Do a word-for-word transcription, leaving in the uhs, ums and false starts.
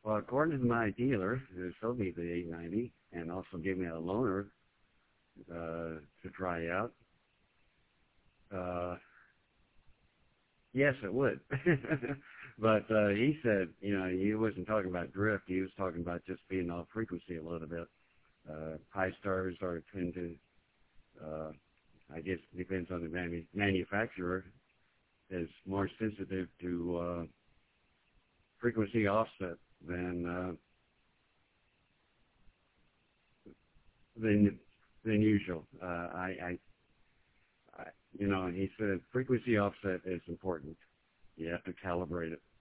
Well, according to my dealer, who sold me the eight ninety and also gave me a loaner uh, to try out, uh, yes, it would. But uh, he said, you know, he wasn't talking about drift. He was talking about just being off frequency a little bit. Uh, high stars are tend to, uh, I guess, depends on the manu- manufacturer, is more sensitive to uh, frequency offset than uh, than than usual. Uh, I, I, I, you know, he said frequency offset is important. You have to calibrate it.